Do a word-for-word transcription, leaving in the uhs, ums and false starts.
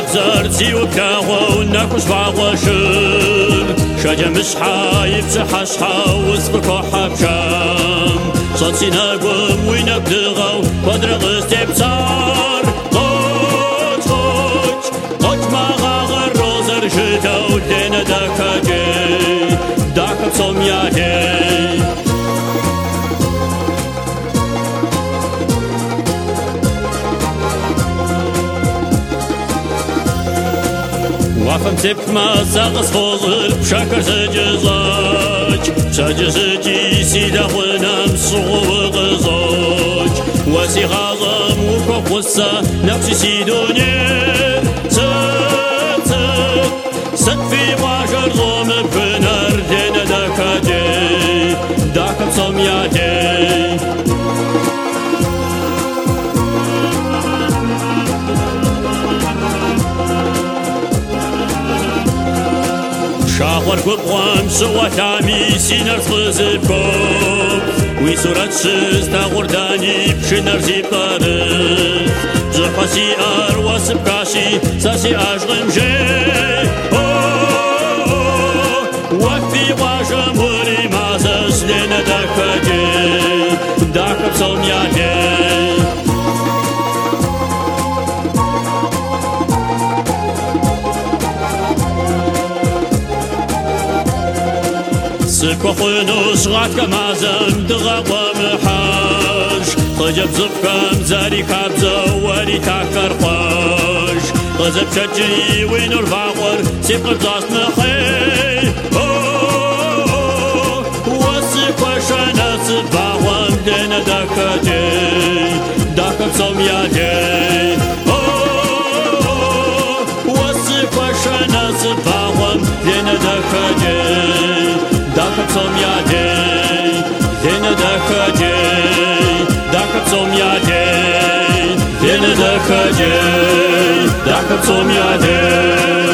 وابزر تي وبكاغو وناكوش باغوشن شاجة مسحا يبسحا صحا وسبكو حبشام صوتي ناقوم وين بدغو ودرغ استبصار قوت قوت قوت ما غاغر روزر شتو دينا داكا جي داكا بصوم ياهي وافم تب ما ساقص فوزر بشاكر سجزاج سجزجي سيدا ونام صغو غزاج واسي غازم وكوك وسا نفسي سيدوني ست ست ست في باشر ظوم بنار دينا داكا جي داكا بصوم ياتي شاخور كبغام سوا تامي سينر خزبكم ويسورات شز تاغرداني بشنر زيبارز زحاسي أرواس بكاشي ساسي أشغم جي وفي واجم وري مازس لنا داكا جي داكا بصوم ياهي سكو خنوس غاتك مازم دغا محاش خجب زبكم زاري كابزو وري تاكر خوش غزب شجري وين الفاقر سيب قرزاس مخي وسكو شناس باوام دينا داكا جي داكا بصوم ياهي وسكو شناس باوام دينا داكا جي داكا بصوم ياهي دينا داكا جي داكا بصوم ياهي دينا داكا جي داكا بصوم ياهي